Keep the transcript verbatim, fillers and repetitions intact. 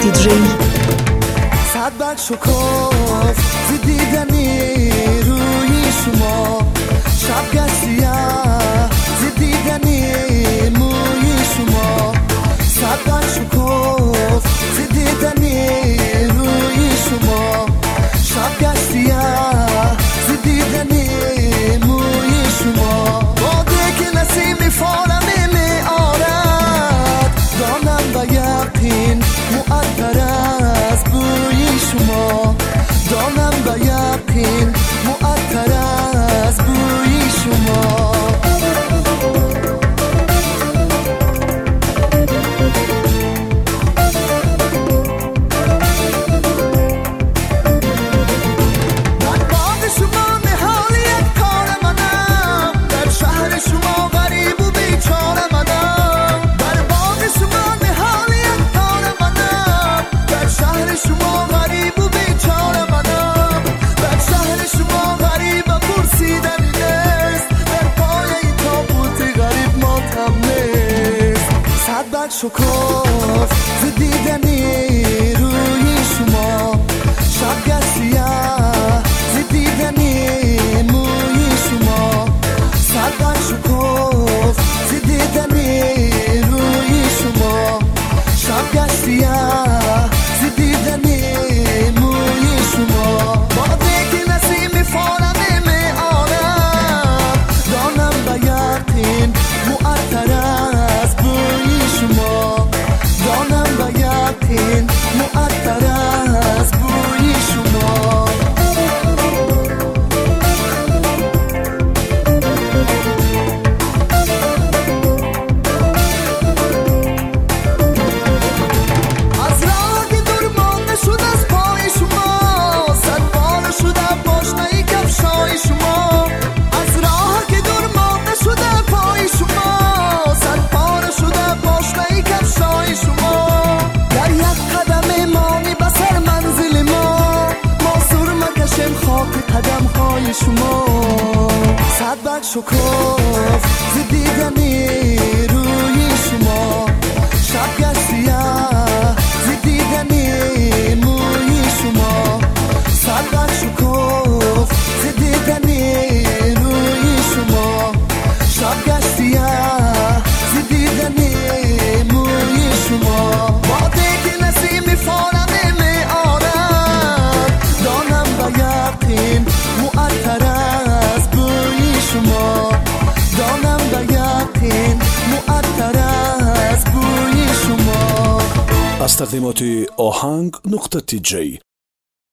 جی. صد بر شکاف ز دیدنی روی شما، شب گسیه ز دیدنی موی شما. صد بر شکاف ز دیدنی روی شما، شب گسیه ز دیدنی موی شما. باده که نسیم فارمی می آرد، دانم و یقین معطر از بوی شما. دانم و یقین معطر از بوی شما. شکاف ز دیدنی روی شما، شب گسیه ز دیدنی موی شما. صد بر شکاف ز دیدنی روی شما، شب گسیه ز دیدنی موی شما. باده که نسیم فارمی می آرد، دانم و یقین معطر از بوی شما. دانم و یقین معطر از بوی شما. از راه که دور مانده شد از پای شما، صد بار شده پاشنه کفشای شما. از راه که دور مانده شده پای شما، صد بار شده پاشنه کفشای شما. در یک قدم مانی بسر منزل ما، ما سر مکشیم خاک قدم های شما. صد بر شکاف ز دیدنی روی شما، شب گسیه ز دیدنی موی شما. صد بر شکاف ز دیدنی روی شما، شب گسیه ز دیدنی موی شما. باده که نسیم فارمی می آرد، دانم و یقین معطر از بوی شما. دانم و یقین معطر از بوی شما. از تقدیمات آهنگ نقطه تی جی